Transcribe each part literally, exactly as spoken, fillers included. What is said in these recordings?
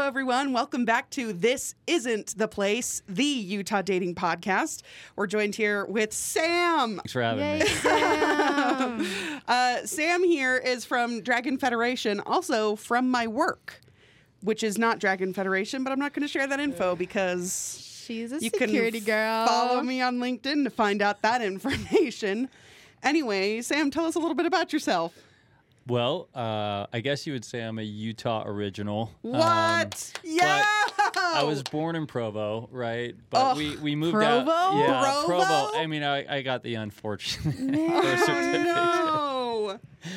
everyone. Welcome back to This Isn't the Place, the Utah Dating Podcast. We're joined here with Sam. Thanks for having Yay, me. Sam. Uh, Sam here is from Dragon Federation, also from my work, which is not Dragon Federation, but I'm not going to share that info because She's a you security can girl. follow me on LinkedIn to find out that information. Anyway, Sam, tell us a little bit about yourself. Well, uh, I guess you would say I'm a Utah original. What? Um, yeah. I was born in Provo, right? But Oh, we, we moved Provo? out. Yeah, Provo? Provo. I mean, I, I got the unfortunate birth certificate. No.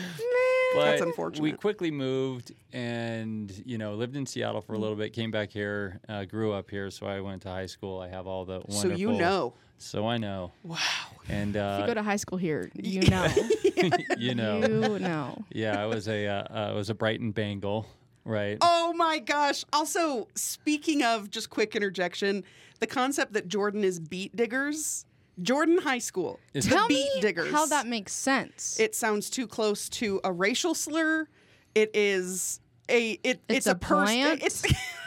But That's unfortunate. we quickly moved and, you know, lived in Seattle for a little bit, came back here, uh, grew up here. So I went to high school. I have all the wonderful. So you know. So I know. Wow. And, uh, If you go to high school here, you know. you know. You know. Yeah, I was a, uh, uh, I was a Brighton Bengal, right? Oh my gosh. Also, speaking of, just quick interjection, the concept that Jordan is beat diggers. Jordan High School. Is- the Tell beat me diggers. how that makes sense. It sounds too close to a racial slur. It is a it, it's, It's a, a person. plant? It's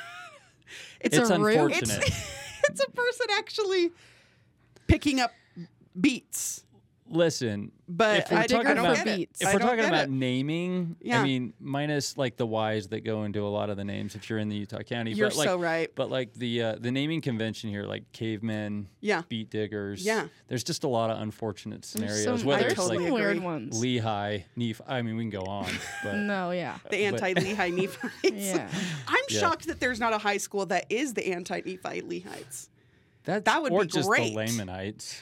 it's, It's a root. unfortunate. It's, it's a person actually picking up beats. Listen, But if we're I, talking I don't about get it. beats. if I we're don't talking get about it. naming, Yeah. I mean, minus like the Y's that go into a lot of the names if you're in the Utah County. You're but like, so right. But like the uh, the naming convention here, like cavemen, Yeah. beat diggers, Yeah. There's just a lot of unfortunate There's scenarios. some, whether there's it's totally like some weird agree. ones. Lehigh, Nephi. I mean, we can go on, but No, yeah. The anti-Lehigh Nephites. Yeah. I'm Yeah. shocked that there's not a high school that is the anti-Nephi Lehites. that's, that would or be just great. the Lamanites.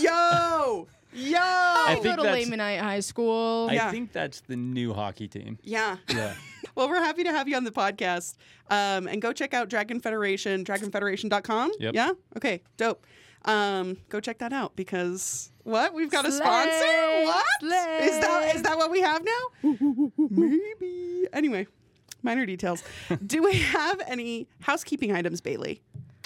Yo! Yo! I think go to that's- Lamanite High School. Yeah. I think that's the new hockey team. Yeah. Yeah. Well, we're happy to have you on the podcast. Um, and go check out Dragon Federation, dragon federation dot com. Yep. Yeah? Okay, dope. Um, go check that out because what? We've got a Slay! sponsor? What? Slay! Is that is that what we have now? Maybe. Anyway, minor details. Do we have any housekeeping items, Bailey?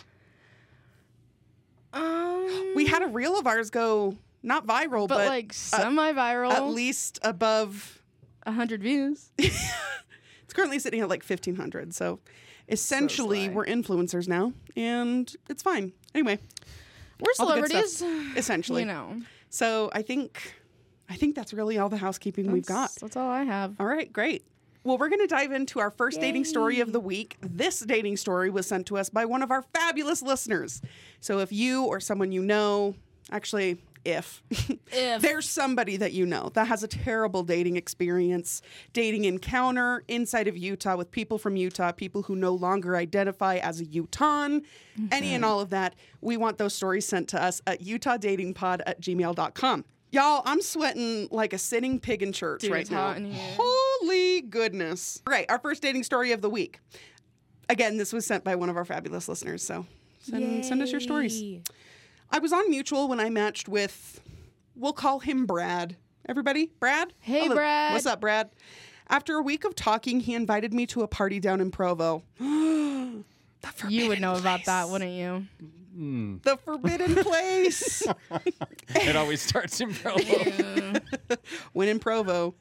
Um, We had a reel of ours go not viral, but, but, like semi-viral. at least above. one hundred views. It's currently sitting at like fifteen hundred. So essentially, slay. we're influencers now, and it's fine. Anyway, We're all the good stuff, celebrities. essentially. You know. So I think, I think that's really all the housekeeping we've got. That's- That's all I have. All right, great. Well, we're going to dive into our first dating story of the week. This dating story was sent to us by one of our fabulous listeners. So if you or someone you know, actually, if, If. there's somebody that you know that has a terrible dating experience, dating encounter inside of Utah with people from Utah, people who no longer identify as a Utahn, any and all of that, we want those stories sent to us at utah dating pod at gmail dot com. Y'all, I'm sweating like a sitting pig in church Dude, right it's now. hot in here. Holy goodness. All right, our first dating story of the week. Again, this was sent by one of our fabulous listeners, so send, send us your stories. Yay. I was on Mutual when I matched with, we'll call him Brad. Everybody? Brad? Hey, Brad. What's up, Brad? After a week of talking, he invited me to a party down in Provo. The You would forbidden know about place. that, wouldn't you? The forbidden place. It always starts in Provo. When in Provo.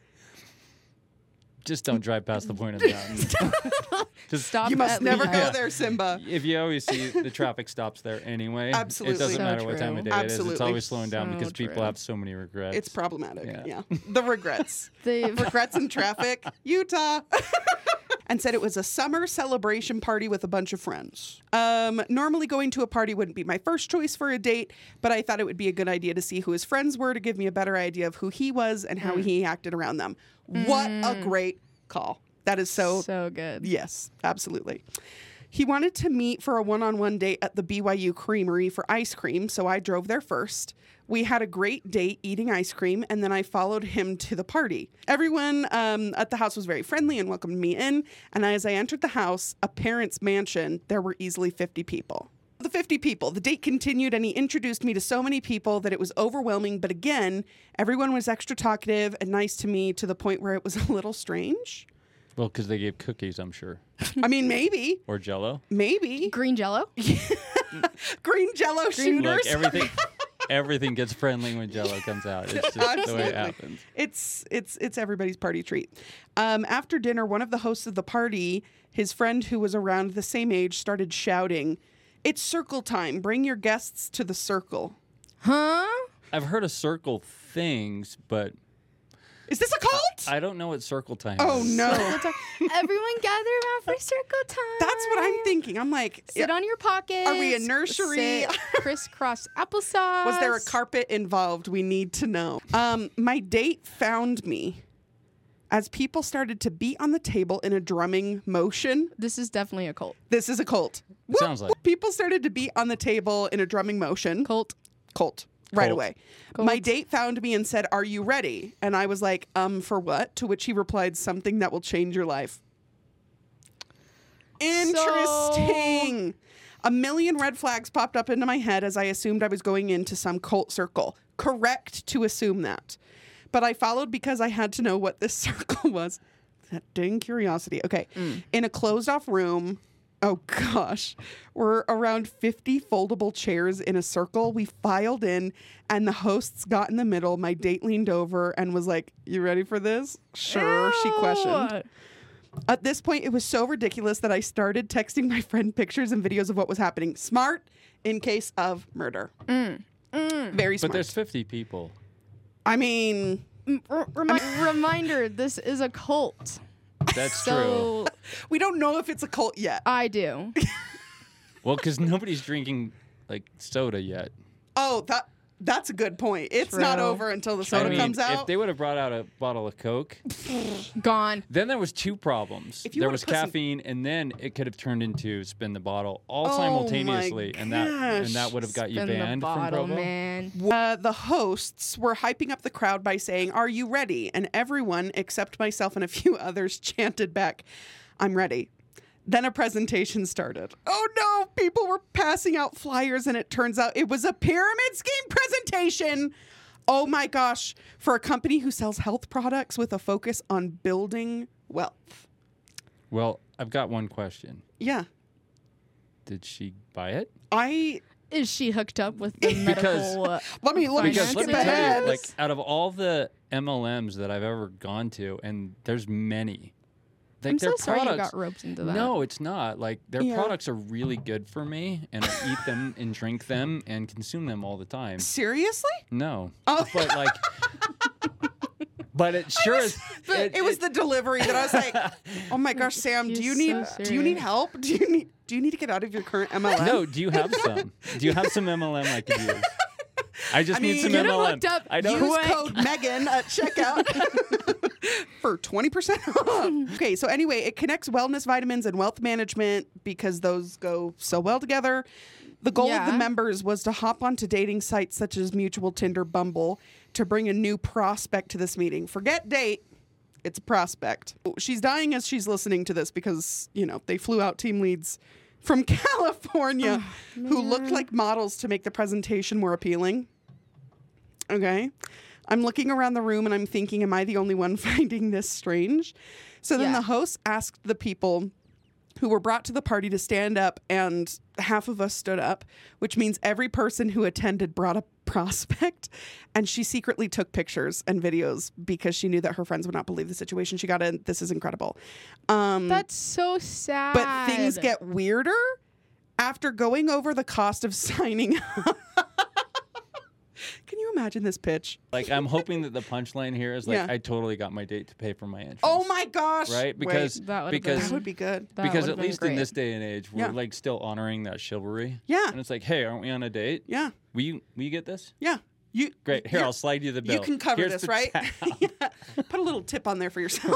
Just don't drive past the point of the mountain. Just Stop. You must at never Lehigh. go there, Simba. If you always see the traffic stops there anyway, Absolutely. it doesn't So matter what time of true. day it is. Absolutely. It's always slowing down So because people true. have so many regrets. It's problematic. Yeah. Yeah. The regrets. The regrets in traffic. Utah. And said it was a summer celebration party with a bunch of friends. Um, normally going to a party wouldn't be my first choice for a date, but I thought it would be a good idea to see who his friends were to give me a better idea of who he was and how he acted around them. What a great call. That is so, so good. yes, absolutely. He wanted to meet for a one-on-one date at the B Y U Creamery for ice cream, so I drove there first. We had a great date eating ice cream, and then I followed him to the party. Everyone um, at the house was very friendly and welcomed me in, and as I entered the house, a parent's mansion, there were easily fifty people. The fifty people. The date continued, and he introduced me to so many people that it was overwhelming, but again, everyone was extra talkative and nice to me to the point where it was a little strange. Well, because they gave cookies, I'm sure. I mean, maybe. Or Jell-O. Maybe. Green Jello. Green Jello Green- shooters. Look, everything everything gets friendly when Jello comes out. It's just the way Absolutely. it happens. It's it's it's everybody's party treat. Um, after dinner, one of the hosts of the party, his friend who was around the same age, started shouting, "It's circle time! Bring your guests to the circle." Huh? I've heard of circle things, but Is this a cult? I don't know what circle time oh is. no, Everyone gather around for circle time. that's what I'm thinking. I'm like, Sit on your pockets. Are we a nursery? Sit crisscross applesauce. was there a carpet involved? We need to know. Um, my date found me as people started to beat on the table in a drumming motion. This is definitely a cult. This is a cult. Sounds like. People started to beat on the table in a drumming motion. Cult. Cult. Right Cult. away. Cult. My date found me and said, "Are you ready?" And I was like, um, for what? To which he replied, "Something that will change your life." Interesting. A million red flags popped up into my head as I assumed I was going into some cult circle. Correct to assume that. But I followed because I had to know what this circle was. That dang curiosity. Okay. In a closed off room. Oh gosh. We're around fifty foldable chairs in a circle. We filed in and the hosts got in the middle. My date leaned over and was like, "You ready for this?" Sure, she questioned. Ew. At this point, it was so ridiculous that I started texting my friend pictures and videos of what was happening. Smart in case of murder. Very But smart. there's fifty people. I mean, R- remi- reminder, this is a cult. That's true. So we don't know if it's a cult yet. I do. Well, because nobody's drinking like soda yet. Oh, that that's a good point. It's not True. over until the soda I mean, comes out. if they would have brought out a bottle of Coke, Gone. then there was two problems. If you There would've was put some- caffeine, and then it could have turned into spin the bottle all Oh simultaneously, my and that and gosh. that would have got you Spin the banned from bottle, Provo. man. Uh, the hosts were hyping up the crowd by saying, "Are you ready?" And everyone, except myself and a few others, chanted back, "I'm ready." Then a presentation started. Oh no, people were passing out flyers, and it turns out it was a pyramid scheme presentation. Oh my gosh, for a company who sells health products with a focus on building wealth. Well, I've got one question. Yeah. Did she buy it? I Is she hooked up with the Because- medical? uh, let me let me Because skip let me Finances? tell ahead. you, like out of all the M L Ms that I've ever gone to, and there's many. Like I'm their so sorry you products, got roped into that. No, it's not. Like their Yeah. products are really good for me, and I eat them and drink them and consume them all the time. Seriously? No, Oh. but like, but it sure is. It, was the delivery that I was like, "Oh my gosh, Sam, do you You're need so do you need serious. help? Do you need do you need to get out of your current M L M?" No, do you have some? Do you have some M L M I could use? I just I need mean, some get him M L M. hooked up. I don't. Use Quick. code Megan at checkout for twenty percent off. Okay, so anyway, it connects wellness vitamins and wealth management because those go so well together. The goal of the Yeah. members was to hop onto dating sites such as Mutual, Tinder, Bumble to bring a new prospect to this meeting. Forget date. It's a prospect. She's dying as she's listening to this because, you know, they flew out team leads from California who looked like models to make the presentation more appealing. Okay. I'm looking around the room and I'm thinking, am I the only one finding this strange? So then Yeah. the host asked the people who were brought to the party to stand up, and half of us stood up, which means every person who attended brought a prospect. And she secretly took pictures and videos because she knew that her friends would not believe the situation she got in. This is incredible. Um, That's so sad. but things get weirder after going over the cost of signing up. Can you imagine this pitch? Like I'm hoping that the punchline here is like Yeah. I totally got my date to pay for my entrance. Oh my gosh. Right? Because Wait, That would've because that would be good. That because would've at been least in great. this day and age, we're Yeah. like still honoring that chivalry. Yeah. And it's like, hey, aren't we on a date? Yeah. Will you will you get this? Yeah. You Great. Here, you're- I'll slide you the bill. You can cover Here's this, the right? tab. Yeah. Put a little tip on there for yourself.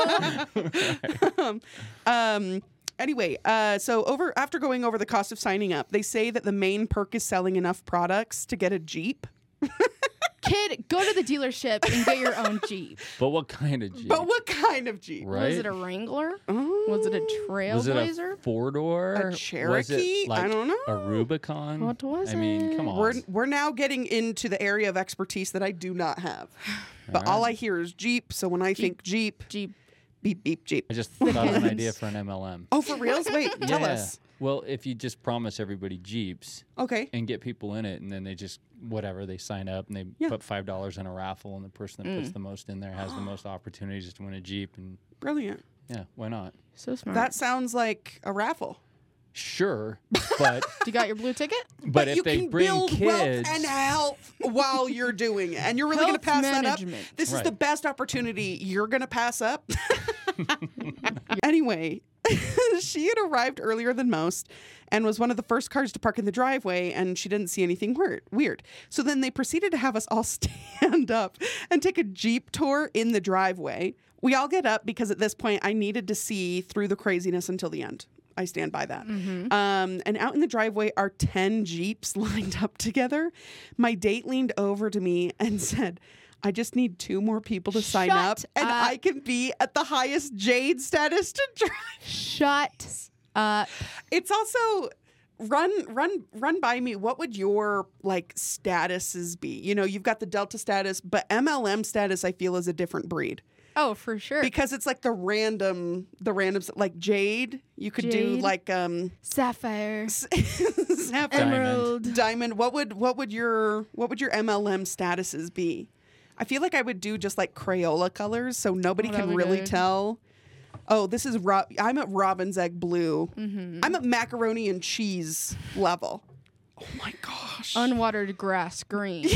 Bill, um, um, anyway, uh, so over after going over the cost of signing up, they say that the main perk is selling enough products to get a Jeep. kid, go to the dealership and get your own Jeep. But what kind of Jeep? But what kind of Jeep? Right? Was it a Wrangler? Oh, Was it a Was it a Trailblazer? four door? A Was Cherokee? it like I don't know. A Rubicon? What was I mean, it? come on. We're we're now getting into the area of expertise that I do not have. But Alright. all I hear is Jeep. So when I think Jeep, Jeep. beep beep Jeep. I just thought of an idea for an M L M. Oh, for reals? Wait, tell Yeah. us. Well, if you just promise everybody Jeeps Okay. and get people in it, and then they just whatever they sign up and they Yeah. put five dollars in a raffle, and the person that Mm. puts the most in there has the most opportunities to win a Jeep, and Brilliant. yeah, why not? So smart. That sounds like a raffle. Sure, but you got your blue ticket? but if you they can bring build kids, wealth and health while you're doing it, and you're really going to Health pass that management. up. This is Right. the best opportunity you're going to pass up. Anyway, she had arrived earlier than most and was one of the first cars to park in the driveway, and she didn't see anything weird. Weird. So then they proceeded to have us all stand up and take a Jeep tour in the driveway. We all get up because at this point I needed to see through the craziness until the end. I stand by that. Um, and out in the driveway are ten Jeeps lined up together. My date leaned over to me and said, I just need two more people to sign Shut up and up. I can be at the highest Jade status to drive. Shut up. It's also run run run by me. What would your like statuses be? You know, you've got the Delta status, but M L M status I feel is a different breed. Oh, for sure. Because it's like the random the random like Jade, you could do Jade. like um Sapphire. Sapphire. Emerald. Diamond. What would what would your what would your M L M statuses be? I feel like I would do just like Crayola colors so nobody Oh, can that'd be really good. tell. Oh, this is Ro- I'm at Robin's Egg Blue. Mm-hmm. I'm at macaroni and cheese level. Oh my gosh. Unwatered grass green.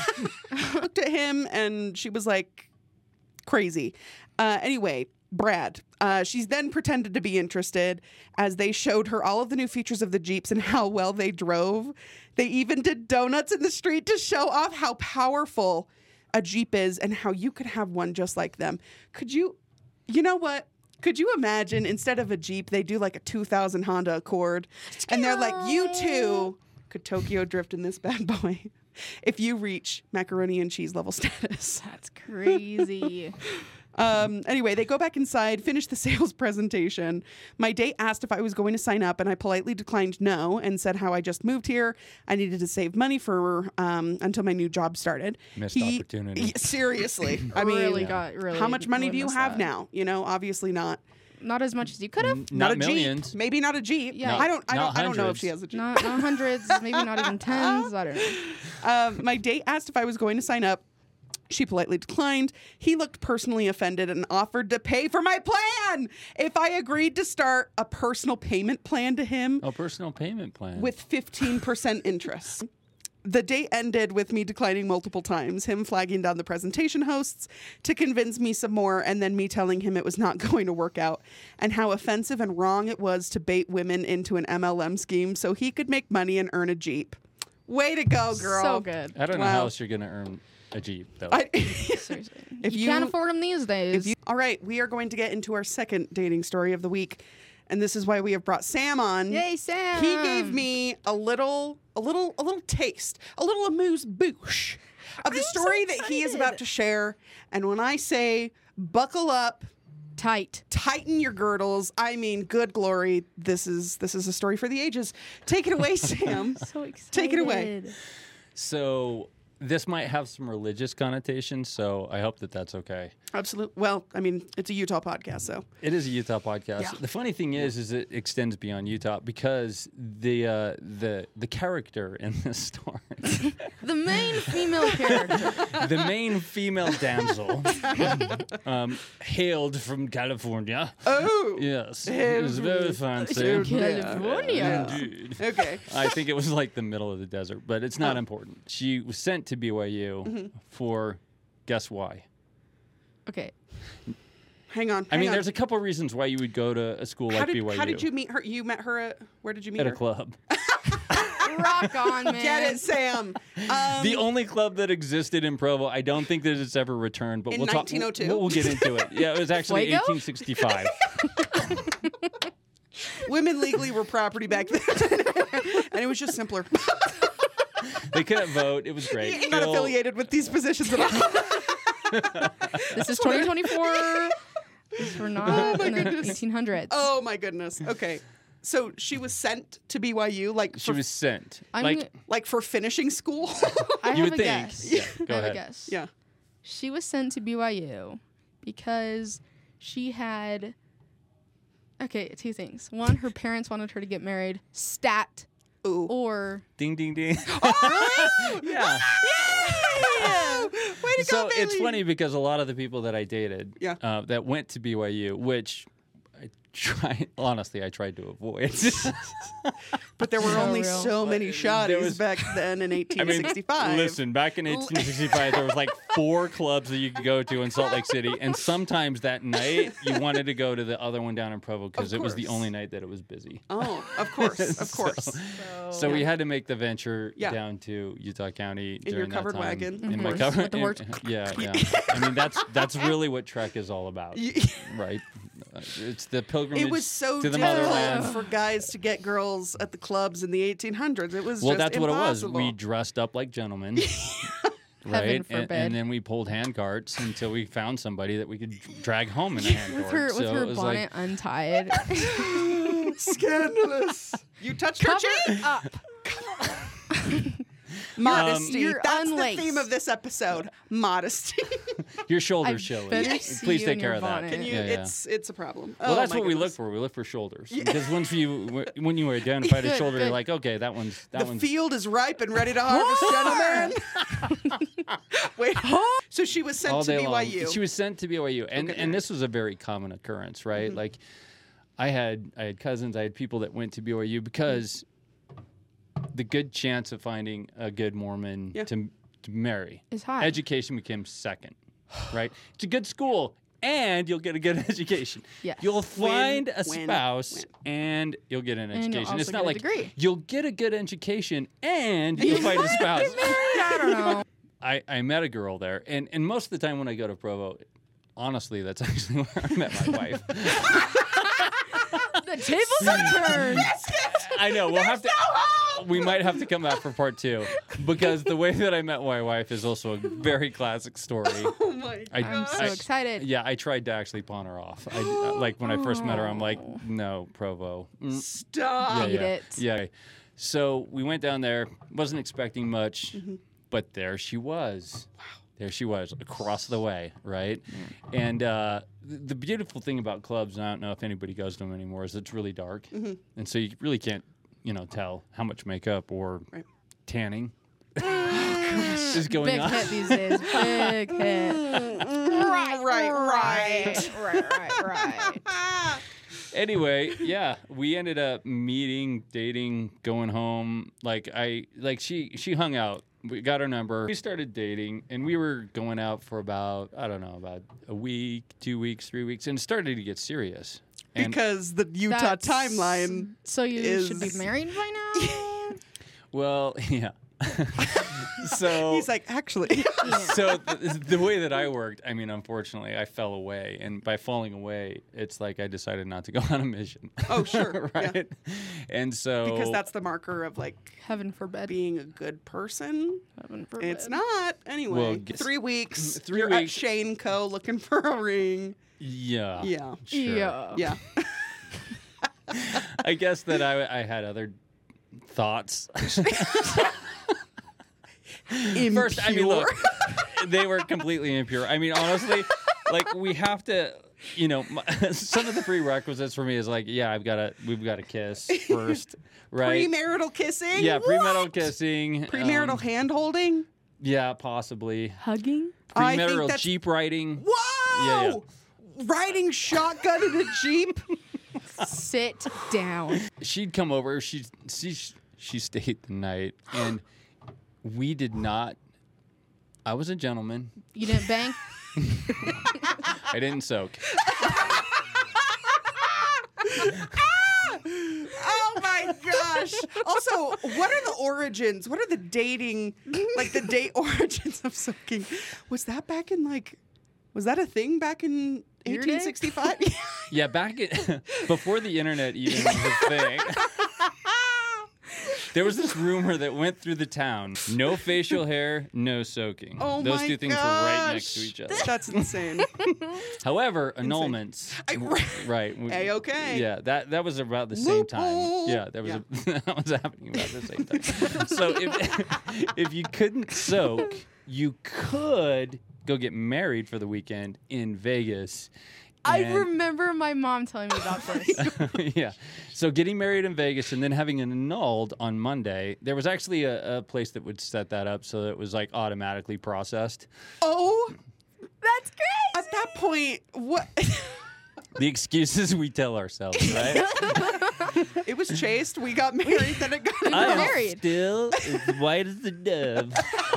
I looked at him and she was like crazy. Uh, anyway, Brad. Uh, she's then pretended to be interested as they showed her all of the new features of the Jeeps and how well they drove. They even did donuts in the street to show off how powerful a Jeep is and how you could have one just like them. Could you, you know what? Could you imagine instead of a Jeep, they do like a two thousand Honda Accord and they're like, you too could Tokyo drift in this bad boy if you reach macaroni and cheese level status. That's crazy. Um, anyway, they go back inside, finish the sales presentation. My date asked if I was going to sign up, and I politely declined no and said how I just moved here. I needed to save money for um, until my new job started. Missed opportunity. Yeah, seriously. I mean, really got really. how much money do you missed have that. now? You know, obviously not. Not as much as you could have. N- Not, not a millions. Jeep. Maybe not a Jeep. Yeah. I don't. I Not don't. I don't know if hundreds. she has a Jeep. Not, not hundreds, maybe not even tens. I don't know. Um, my date asked if I was going to sign up. She politely declined. He looked personally offended and offered to pay for my plan if I agreed to start a personal payment plan to him Oh, personal payment plan. with fifteen percent interest. The date ended with me declining multiple times, him flagging down the presentation hosts to convince me some more, and then me telling him it was not going to work out, and how offensive and wrong it was to bait women into an M L M scheme so he could make money and earn a Jeep. Way to go, girl. So good. I don't know Wow. how else you're gonna earn a Jeep though. I, Seriously. If you, you- can't afford them these days. If you- all right, we are going to get into our second dating story of the week, and this is why we have brought Sam on. Yay, Sam. He gave me a little, a little, a little taste, a little amuse-bouche of the I'm so story that he is about excited. to share. And when I say buckle up, tight. tighten your girdles, I mean, good glory. This is this is a story for the ages. Take it away, Sam. So excited. Take it away. So this might have some religious connotations, so I hope that that's okay. Absolutely. Well, I mean, it's a Utah podcast, so It is a Utah podcast. Yeah. The funny thing is, is it extends beyond Utah because the uh, the the character in this story, The main female character. the main female damsel, um, hailed from California. oh, Yes, it was very fancy. California. Indeed. okay. I think it was like the middle of the desert, but it's not important. She was sent to B Y U Mm-hmm. for, guess why? Okay. Hang on. I hang mean, on. there's a couple reasons why you would go to a school how like did B Y U. how did you meet her? You met her at where did you meet At her? a club. Rock on, man. Get it, Sam. Um, The only club that existed in Provo, I don't think that it's ever returned, but In we'll talk. nineteen oh two? We'll, we'll get into it. Yeah, it was actually Fuego? eighteen sixty-five. women legally were property back then, and it was just simpler. They couldn't vote. It was great. You're not Phil- affiliated with these positions at all. This is twenty twenty-four. This we're not in the eighteen hundreds. Oh my goodness. Okay. So she was sent to B Y U, like She for, was sent. I'm like gonna- like for finishing school. I you have would a think. guess. Yeah, go I have ahead. a guess. yeah. She was sent to B Y U because she had. Okay, two things. One, her parents wanted her to get married. Stat. Ooh. Or Ding, ding, ding. Oh, yeah. yeah! Way to So go, Bailey. it's funny because a lot of the people that I dated Yeah. uh, that went to B Y U, which I tried, honestly, I tried to avoid. But there were So only real. so many shotties was- back then in I eighteen mean, sixty-five. listen, back in eighteen sixty-five, there was like four clubs that you could go to in Salt Lake City, and sometimes that night you wanted to go to the other one down in Provo because Of it was the course. only night that it was busy. Oh, of course, of So- course. so. So we had to make the venture Yeah. down to Utah County In your during that covered time. wagon. In Of my course, covered, with the horse. yeah, yeah. I mean, that's that's really what Trek is all about, right? Uh, It's the pilgrimage It was so to the difficult motherland. for guys to get girls at the clubs in the eighteen hundreds. It was Well, just that's impossible. what it was. We dressed up like gentlemen. Right, Heaven and, forbid. and then we pulled hand carts until we found somebody that we could drag home in a hand with cart. her with so her it was bonnet like, untied. Scandalous. You touched her Cover cheek? up. Modesty. You're That's unlaced. the theme of this episode. Modesty. your shoulders I showing. better see Please you take in care your of that. bonnet. Can you? Yeah, yeah. It's it's a problem. Well, Oh, that's my what we look goodness. for. We look for shoulders because once you when you identified a Good, shoulder, you're good. like, okay, that one's that The one's. field is ripe and ready to harvest, gentlemen. Wait. So she was sent all to day B Y U. long. She was sent to B Y U, and Okay, and nice. this was a very common occurrence, right? Mm-hmm. Like, I had I had cousins, I had people that went to B Y U because the good chance of finding a good Mormon Yeah. to to marry, Is high. education became second, right? It's a good school. And you'll get a good education. Yes. You'll find a win, spouse, win. and you'll get an And you'll education. It's also not get a like degree. you'll get a good education and you'll find a spouse. I don't know. I, I met a girl there, and, and most of the time when I go to Provo, honestly, that's actually where I met my wife. The tables have turned. I know we'll have to. We might have to come back for part two because the way that I met my wife is also a very classic story. Oh my I, I'm so I- excited. Yeah, I tried to actually pawn her off. I, like when I first met her, I'm like, no, Provo. Mm, Stop. yeah, Eat yeah. it. Yeah. So we went down there. Wasn't expecting much, Mm-hmm. but there she was. Wow. There she was across the way, right? And uh, th- the beautiful thing about clubs, and I don't know if anybody goes to them anymore, is it's really dark, Mm-hmm. and so you really can't, you know, tell how much makeup or Right. tanning is going Big on. hit these days. Big hit. Right, right, right. right, right, right. Anyway, yeah, we ended up meeting, dating, going home. Like I, like she, she hung out. We got her number. We started dating, and we were going out for about, I don't know, about a week, two weeks, three weeks, and it started to get serious. And Because the Utah That's- timeline. So you should be is- married by now? well, yeah. so He's like, actually. so the, the way that I worked, I mean, unfortunately, I fell away, and by falling away, it's like I decided not to go on a mission. Oh, sure. Yeah. right. And so Because that's the marker of like Heaven forbid. being a good person. Heaven forbid. It's not. Anyway, Well, guess- three weeks. Three you're weeks. at Shane Co. looking for a ring. yeah, Yeah. sure. Yeah. Yeah. I guess that I, I had other thoughts. First, I mean, look, they were completely impure. I mean, honestly, like we have to, you know, my, some of the prerequisites for me is like, yeah, I've got to, we've got to kiss first, right? Premarital kissing? yeah, premarital What? kissing. Premarital um, hand holding? Yeah, possibly. Hugging? I think Premarital that's- Jeep riding. Whoa! Yeah, Riding shotgun in a Jeep? Sit down. She'd come over. She she she stayed the night, and we did not. I was a gentleman. You didn't bang? I didn't soak. Oh my gosh. Also, what are the origins? What are the dating, like the date origins of soaking? Was that back in like, was that a thing back in Your day? eighteen sixty-five? Yeah, back in, before the internet even was a thing. There was this rumor that went through the town. No facial hair, no soaking. Oh Those my two things were right next to gosh. each other. That's insane. However, annulments. I- right. we- A-okay. Yeah, that that was about the same time. Loophole. Yeah, that was Yeah. A, that was happening about the same time. So if if you couldn't soak, you could go get married for the weekend in Vegas. I And- remember my mom telling me about this. yeah. So getting married in Vegas and then having it annulled on Monday. There was actually a, a place that would set that up so that it was like automatically processed. Oh, That's great. at that point, what? The excuses we tell ourselves, right? It was chaste. We got married. Then it got. I am married. still as white as the dove.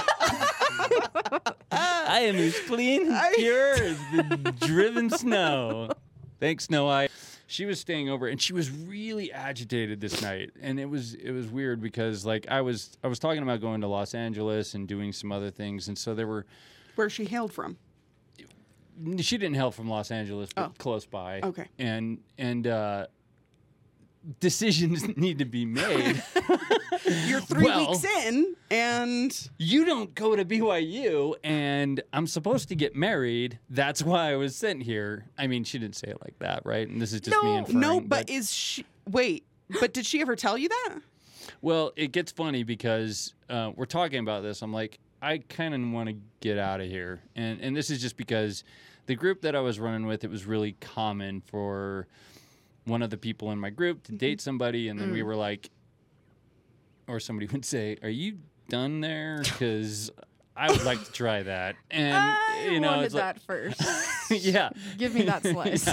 I am as clean and pure as the driven snow. Thanks, Snow White. She was staying over, and she was really agitated this night, and it was it was weird because like I was I was talking about going to Los Angeles and doing some other things, and so there were. Where she hailed from. She didn't hail from Los Angeles, but Oh. close by. Okay. And and uh, decisions need to be made. You're three Well- weeks in, and You don't go to B Y U, and I'm supposed to get married. That's why I was sent here. I mean, she didn't say it like that, right? And this is just me no, inferring. no. But is she? Wait. But did she ever tell you that? Well, it gets funny because uh, we're talking about this. I'm like, I kind of want to get out of here, and and this is just because the group that I was running with, it was really common for one of the people in my group to date somebody, and then we were like, or somebody would say, "Are you done there? Because I would like to try that." And I you know, wanted it's like, that first. yeah. Give me that slice.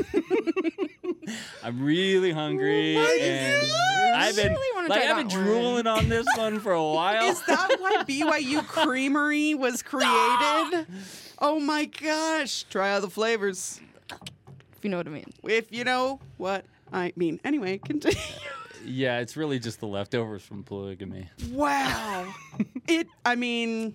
I'm really hungry, and I've been really wanna like try I've been that one. drooling on this one for a while. Is that why B Y U Creamery was created? Oh my gosh! Try all the flavors. If you know what I mean. If you know what I mean. Anyway, continue. Yeah, it's really just the leftovers from polygamy. Wow. It. I mean.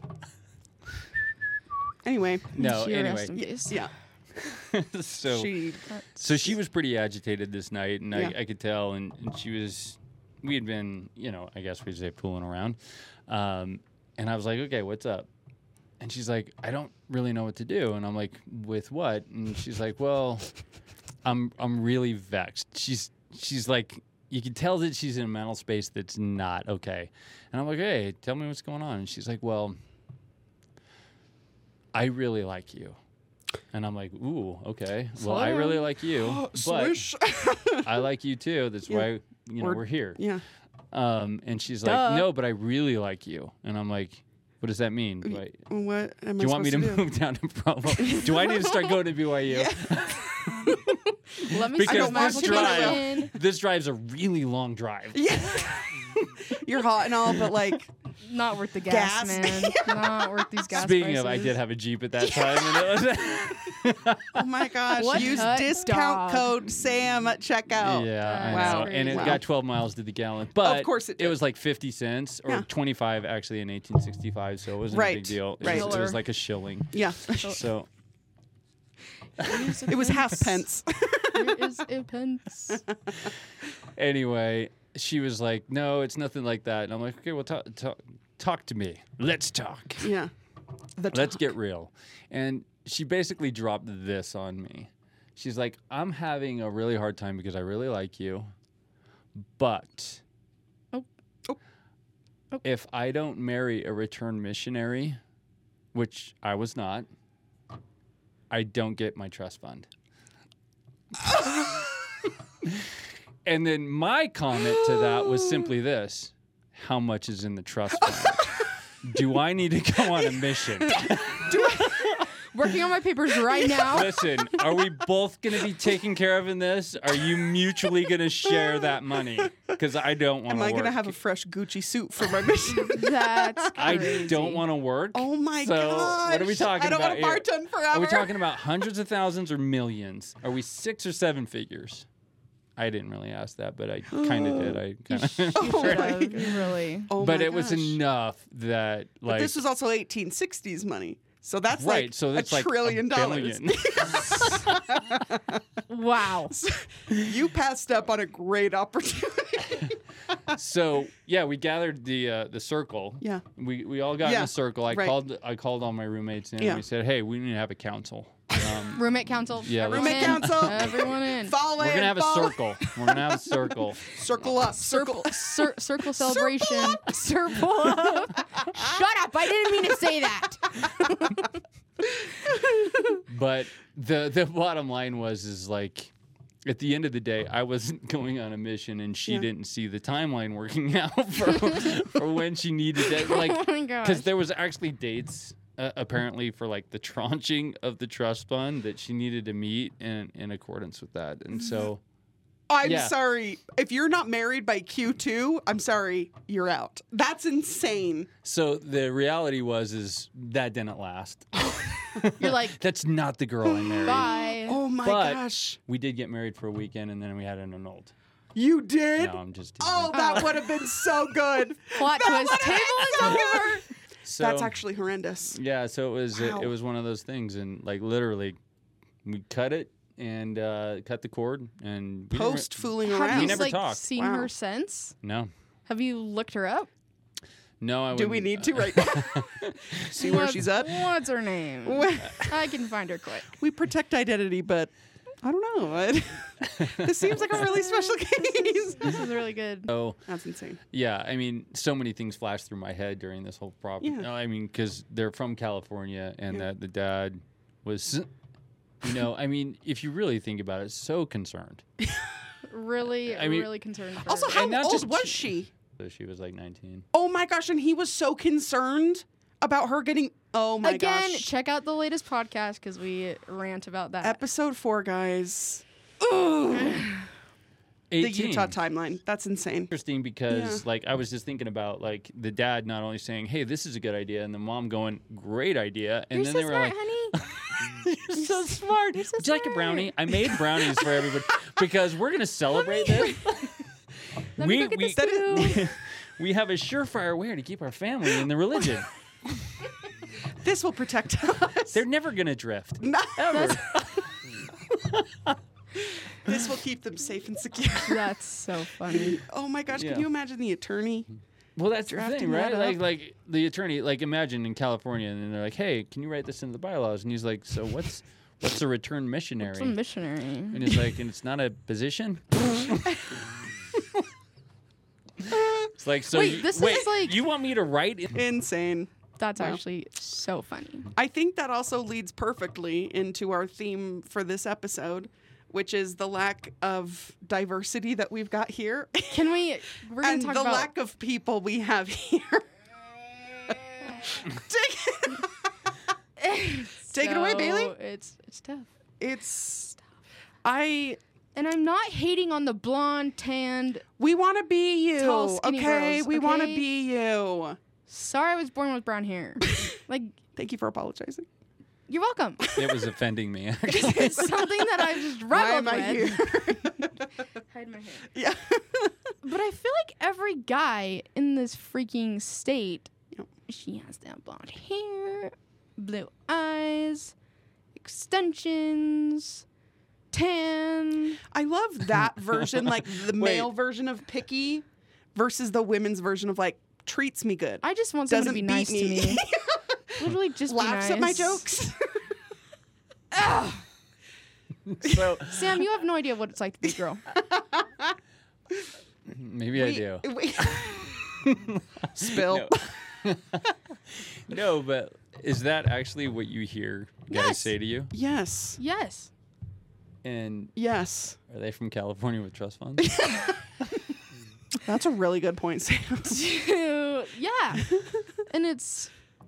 Anyway. No, She anyway. rest in peace. Yeah. so She. so she was pretty agitated this night, and Yeah. I, I could tell, and, and she was, we had been, you know, I guess we'd say fooling around, um, and I was like, okay, what's up? And she's like, I don't really know what to do, and I'm like, with what? And she's like, well, I'm I'm really vexed. She's she's like, you can tell that she's in a mental space that's not okay, and I'm like, hey, tell me what's going on, and she's like, well, I really like you. And I'm like, ooh, okay. Well, I really like you, but Swish. I like you too. That's Yeah. why you know We're- we're here. Yeah. Um, and she's Duh. like, no, but I really like you. And I'm like, what does that mean? Do, I, What am do I you want me to supposed do? move down to Provo? Do I need to start going to B Y U? Yeah. Let me Because see my this drive, application. this drive's a really long drive. Yeah. You're hot and all, but like, Not worth the gas, Gas. man. Not worth these gas Speaking of, I prices. did have a Jeep at that time. And it was oh my gosh, What use a discount dog. code Sam at checkout. Yeah, I Wow. know. And it Wow. got twelve miles to the gallon. But course it it did. was like fifty cents or Yeah. twenty-five actually in eighteen sixty-five, so it wasn't a Right, big deal. It, right. was, it was Dollar. like a shilling. Yeah. So It was half pence. Here is a pence. anyway, she was like, "No, it's nothing like that." And I'm like, "Okay, well, talk, talk, talk to me. Let's talk. Yeah. The Let's talk. get real." And she basically dropped this on me. She's like, "I'm having a really hard time because I really like you, but Oh. Oh. Oh. if I don't marry a return missionary, which I was not, I don't get my trust fund." And then my comment to that was simply this: how much is in the trust fund? Do I need to go on a mission? Working on my papers right now. Listen, are we both going to be taken care of in this? Are you mutually going to share that money? Because I don't want Am to I work. going to have a fresh Gucci suit for my mission? That's I crazy. don't want to work. Oh my so gosh. what are we talking I don't about want to here? bartend forever. Are we talking about hundreds of thousands or millions? Are we six or seven figures? I didn't really ask that, but I kind of did. I kind of. You Oh should my have. You really. Oh but my it was gosh. enough that like But this was also eighteen sixties money. So that's right. like so a it's like trillion a dollars. billion. Wow. You passed up on a great opportunity. So yeah, we gathered the uh, the circle. Yeah. We we all got in Yeah, a circle. I right. called I called all my roommates in. Yeah. And we said, hey, we need to have a council. Um, Roommate council. Yeah, Everyone Roommate in. council. Everyone in. Fall we're in, gonna have a fall- circle. We're gonna have a circle. Circle up. Circle. Circle, cir- circle celebration. Circle up. Shut up. I didn't mean to say that. But the the bottom line was is like at the end of the day, I wasn't going on a mission, and she Yeah. didn't see the timeline working out for, for when she needed that. Like, Oh my gosh. because there was actually dates uh, apparently for like the tranching of the trust fund that she needed to meet in in accordance with that, and so. I'm Yeah. sorry. If you're not married by Q two, I'm sorry, you're out. That's insane. So the reality was is that didn't last. You're like, That's not the girl I married. bye. Oh my But- gosh. We did get married for a weekend, and then we had an annulled. You did? No, I'm just teasing. Oh, that would have been so good. Plot twist. Table is over. So, That's actually horrendous. yeah. So it was it, Wow. it was one of those things, and like literally, we cut it and uh, cut the cord, and we didn't re- Post fooling Have around. you never like talked. seen Wow. her since? No, Have you looked her up? no. I Do we wouldn't- need to right now? See where What's- she's at? What's her name? I can find her quick. We protect identity, but I don't know. It- this seems like a really special case. This is really good. So That's insane. yeah, I mean, so many things flashed through my head during this whole problem. Yeah. No, I mean, because they're from California, and Yeah. that the dad was, you know, I mean, if you really think about it, so concerned. Really, I mean- really concerned for Also, her. how And not old just- was she? So she was like nineteen. Oh my gosh, and he was so concerned about her getting. Oh my Again, gosh. check out the latest podcast because we rant about that. Episode four, guys. Ooh. The eighteen. Utah timeline. That's insane. Interesting because Yeah. like I was just thinking about like the dad not only saying, "Hey, this is a good idea," and the mom going, "Great idea," and You're then so they were smart, like, honey. "You're so smart. You're so Would you like a smart." brownie? I made brownies for everybody because we're gonna celebrate this." Let me go get this too. we have a surefire way to keep our family in the religion. This will protect us. They're never gonna drift No, ever. this will keep them safe and secure. That's so funny. Oh my gosh, Yeah. can you imagine the attorney? Well, that's the Drafting thing, right? that Like, up. like the attorney, like imagine in California, and they're like, "Hey, can you write this into the bylaws?" And he's like, "So what's what's a return missionary?" It's a missionary. And he's like, "And it's not a position." It's like, so Wait, you, this wait, is like- you want me to write? In- Insane. That's Wow. actually so funny. I think that also leads perfectly into our theme for this episode, which is the lack of diversity that we've got here Can we? We're gonna and talk the about. lack of people we have here. Take it, Take it away, So, Bailey. It's it's tough. it's I And I'm not hating on the blonde, tanned. we want to be you, Tall, skinny okay? girls, we want to okay? be you. Sorry, I was born with brown hair. Like, Thank you for apologizing. you're welcome. it was offending me. It's something that I've just Why struggled am I with. here? Hide my hair. Yeah. But I feel like every guy in this freaking state, Yep. she has that blonde hair, blue eyes, extensions, tan. I love that version, like the Wait. male version of picky versus the women's version of like treats me good. I just want someone Doesn't to be nice beat to me. me. Literally just Laughs be at my nice. jokes. So Sam, you have no idea what it's like to be a girl. maybe I do. Wait. Spill. No. No, but is that actually what you hear guys Yes. say to you? Yes. Yes. And Yes. are they from California with trust funds? That's a really good point, Sam. Yeah. And it's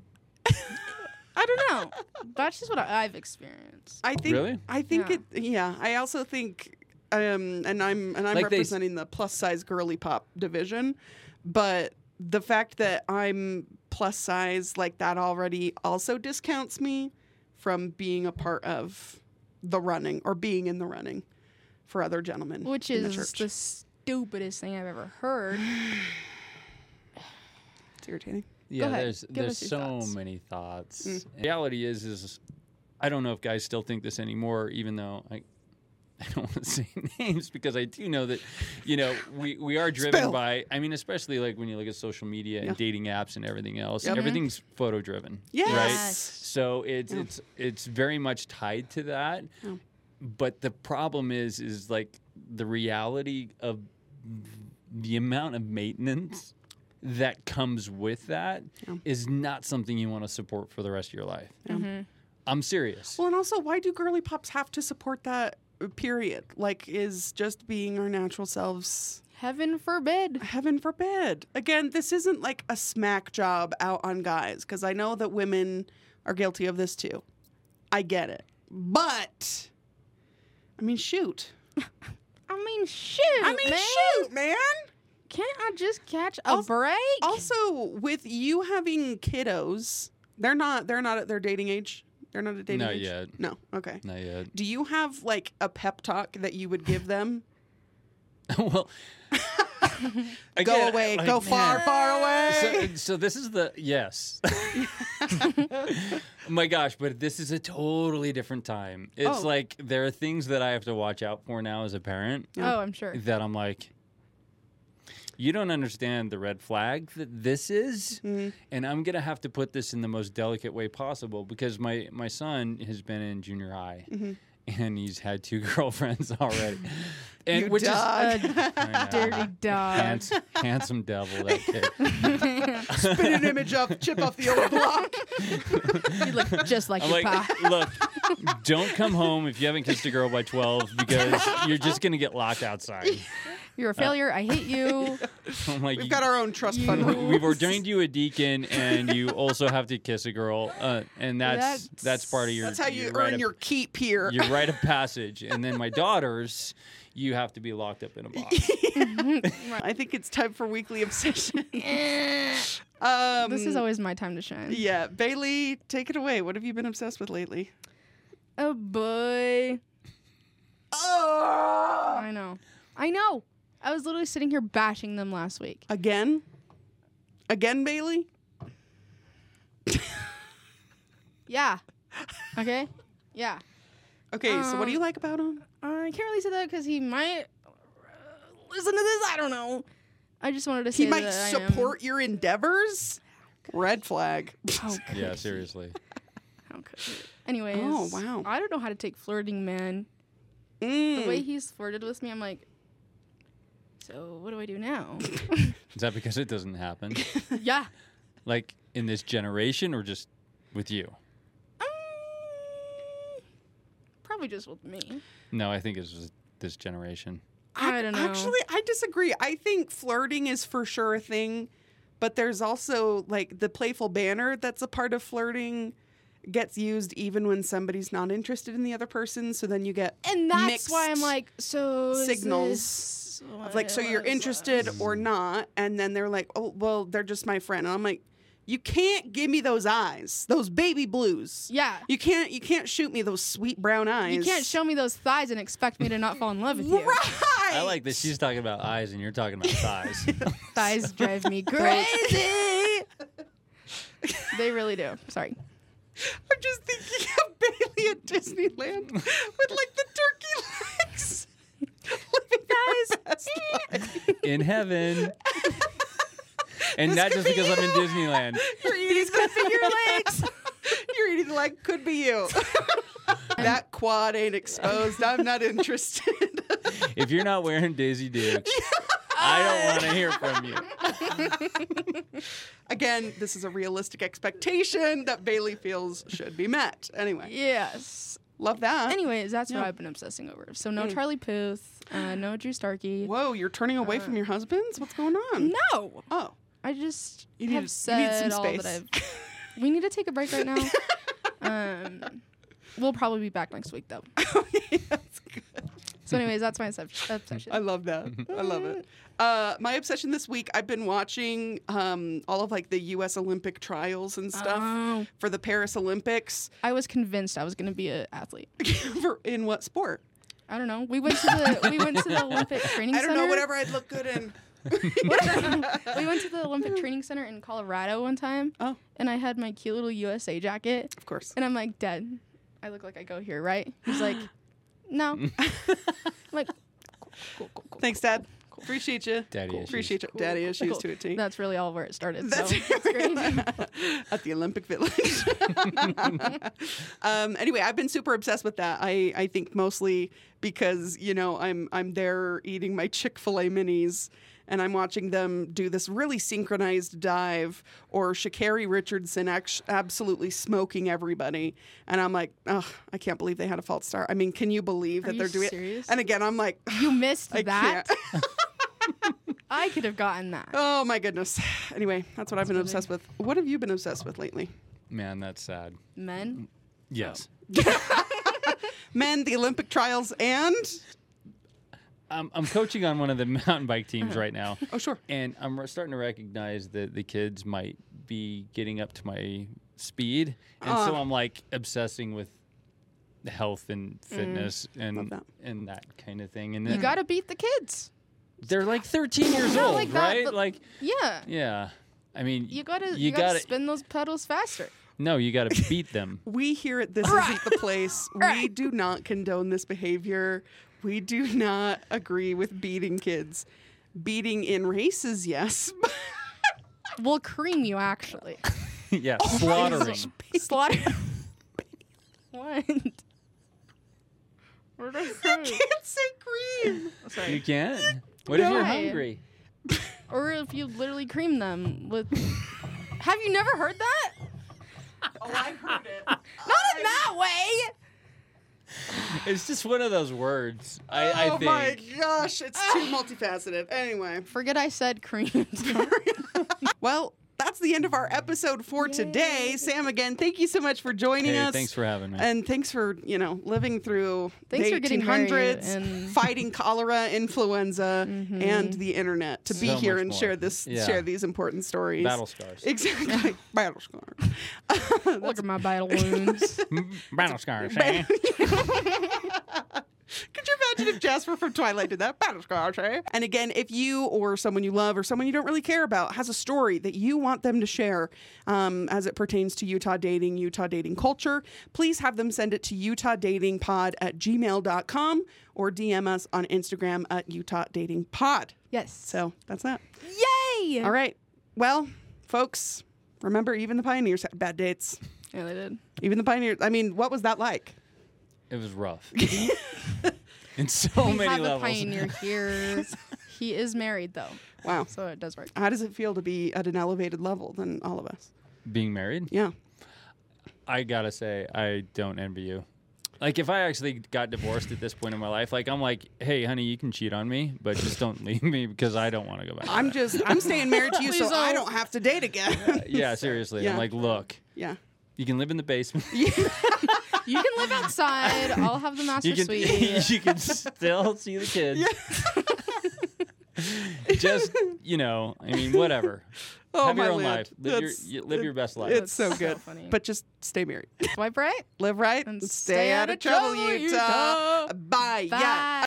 I don't know. That's just what I, I've experienced. I think Really? I think Yeah. it yeah, I also think um and I'm and I'm Like they s- representing the plus size girly pop division, but the fact that I'm plus size like that already also discounts me from being a part of the running or being in the running for other gentlemen. Which in the is church. the stupidest thing I've ever heard. It's irritating. Yeah, ahead. there's Give there's us your so thoughts. many thoughts. Mm. And reality is is I don't know if guys still think this anymore, even though I I don't want to say names because I do know that, you know, we, we are driven Spill. by, I mean, especially like when you look at social media and Yeah. dating apps and everything else, Yep. everything's photo driven, Yes. right? Yes. So it's Yeah. it's it's very much tied to that. Yeah. But the problem is is like the reality of the amount of maintenance that comes with that is Yeah. not something you want to support for the rest of your life. Yeah. Mm-hmm. I'm serious. Well, and also, why do girly pops have to support that? Period. Like, is just being our natural selves. Heaven forbid. Heaven forbid. Again, this isn't like a smack job out on guys, because I know that women are guilty of this too. I get it. But, I mean, shoot. I mean, shoot, I mean, man. shoot, man. Can't I just catch a Also- break? Also, with you having kiddos, they're not they're not at their dating age. They're not at dating Not age. yet. No. Okay. Not yet. Do you have like a pep talk that you would give them? Well, Go again, away. like, Go far, man. far away. So, so this is the yes. My gosh, but this is a totally different time. It's Oh. like there are things that I have to watch out for now as a parent Oh, I'm sure. that I'm like, you don't understand the red flag that this is, Mhm. and I'm gonna have to put this in the most delicate way possible because my my son has been in junior high. Mhm. And he's had two girlfriends already, and You which dog. is I know. Dirty dog. Hands, handsome devil, that kid. Spin an image up, chip off the old block. You look just like I'm your like, pa. look, don't come home if you haven't kissed a girl by twelve because you're just gonna get locked outside. You're a failure. I hate you. I'm like, We've you- got our own trust You- fund we- rules. we've ordained you a deacon, and you also have to kiss a girl, uh, and that's That's- that's part of your. That's how you your earn rite of- your keep here. your rite of passage. And then my daughters, you have to be locked up in a box. I think it's time for weekly obsession. um, This is always my time to shine. Yeah, Bailey, take it away. What have you been obsessed with lately? Oh boy. Oh, I know. I know. I was literally sitting here bashing them last week. again, again, Bailey. Yeah. Okay? Yeah. Okay, so what do Um, you like about him? I can't really say that because he might uh, listen to this. I don't know. I just wanted to say He might that I am- support your endeavors. Red flag. How could Yeah, he? seriously. How could he? Anyways. Oh, wow. I don't know how to take flirting, man. Mm. The way he's flirted with me, I'm like, so what do I do now? Is that because it doesn't happen? Yeah. Like in this generation or just with you? Um, probably just with me. No, I think it's just this generation. I don't know. Actually, I disagree. I think flirting is for sure a thing, but there's also like the playful banner that's a part of flirting gets used even when somebody's not interested in the other person. So then you get And that's why I'm mixed like, so is signals this of like, so you're what is interested this? or not, and then they're like, oh, well, they're just my friend, and I'm like, you can't give me those eyes, those baby blues. Yeah. You can't, you can't shoot me those sweet brown eyes. You can't show me those thighs and expect me to not fall in love with you. Right. I like that she's talking about eyes and you're talking about thighs. Thighs drive me crazy. They really do. Sorry. I'm just thinking of Bailey at Disneyland with like the turkey legs. Living her best life. In heaven. And This not could just be because I'm in you. Disneyland. You're eating the finger legs. You're eating the leg. Could be you. That quad ain't exposed. I'm not interested. If you're not wearing Daisy Dukes, I don't want to hear from you. Again, this is a realistic expectation that Bailey feels should be met. Anyway, Yes. love that. Anyways, that's Yeah. what I've been obsessing over. So no Mm. Charlie Puth, uh, no Drew Starkey. Whoa, you're turning away from your husbands? What's going on? No. Oh. I just You have need- you said need some all space. that I've. We need to take a break right now. um, we'll probably be back next week though. Okay, that's good. So, anyways, that's my obs- obsession. I love that. I love it. Uh, my obsession this week, I've been watching um, all of like the U S Olympic trials and stuff Oh. for the Paris Olympics. I was convinced I was going to be an athlete. For, in what sport? I don't know. We went to the we went to the Olympic Training I don't Center. know. Whatever I'd look good in. We went to the Olympic Training Center in Colorado one time. Oh. And I had my cute little U S A jacket. Of course. And I'm like, Dad, I look like I go here, right? He's like, no. I'm like, cool, cool, cool, cool. Thanks, Dad. Appreciate you. Daddy issues. Appreciate you. Cool, Daddy cool, issues cool. to a T. That's really all where it started. That's so it's great. at the Olympic Village. um, anyway, I've been super obsessed with that. I, I think mostly because you know I'm I'm there eating my Chick-fil-A minis, and I'm watching them do this really synchronized dive, or Sha'Carri Richardson act- absolutely smoking everybody. And I'm like, oh, I can't believe they had a false start. I mean, can you believe Are that you they're doing serious? it? And again, I'm like, You missed I that? can't. I could have gotten that. Oh my goodness. Anyway, that's what I've been That's obsessed with. What have you been obsessed with lately? Man, that's sad. Men? Yes. Men, the Olympic trials, and I'm, I'm coaching on one of the mountain bike teams right now. oh sure. And I'm re- starting to recognize that the kids might be getting up to my speed. And so Uh. I'm like obsessing with health and fitness Love and that. and that kind of thing. And You then gotta beat the kids. they're like thirteen years Not old, like that, right? but- Like, Yeah. yeah. I mean, You gotta you, you gotta, gotta spin those pedals faster. no, you got to beat them. We here at This Isn't the Place, we do not condone this behavior. We do not agree with beating kids. Beating in races, yes. We'll cream you actually. yeah, slaughtering. Slaughter. What? What did I say? Can't say cream. Sorry. You can't. What if you're Why? hungry? Or if you literally cream them with. Have you never heard that? Oh, I heard it. Not in that way. It's just one of those words. I, I Oh think. my gosh, it's too multifaceted. Anyway, Forget I said cream. well, that's the end of our episode for today. Sam, again, thank you so much for joining Hey, us. thanks for having me. And thanks for, you know, living through Thanks the for getting married eighteen hundreds, and- fighting cholera, influenza, Mm-hmm. and the internet to be So here much and more. share this, Yeah. share these important stories. Battle scars. Exactly. Battle scars. Look at my battle wounds. Battle scars. eh? Could you imagine if Jasper from Twilight did that? Battle scars, eh? And again, if you or someone you love or someone you don't really care about has a story that you want them to share um, as it pertains to Utah dating, Utah dating culture, please have them send it to utah dating pod at gmail dot com or D M us on Instagram at Utah Dating Pod. Yes. So that's that. Yay! All right. Well, folks, remember, even the pioneers had bad dates. Yeah, they did. Even the pioneers. I mean, what was that like? It was rough. In so we many have levels. a pioneer here. He is married though, Wow. so it does work. How does it feel to be at an elevated level than all of us? Being married, Yeah. I gotta say, I don't envy you. Like, if I actually got divorced at this point in my life, like, I'm like, hey, honey, you can cheat on me, but just don't leave me because I don't want to go back. to I'm that." just, I'm staying married to you so Please I don't. don't have to date again. Yeah, seriously. Yeah. I'm like, look, Yeah. you can live in the basement. You can live outside. I'll have the master You can, suite. you can still see the kids. Just, you know, I mean, whatever. Oh, Have my your own land. life. Live your, That's- y- live your best life. It's so That's so good. funny. But just stay married. Swipe right. Live right And and stay out of trouble, Utah. Bye. Yeah. Bye.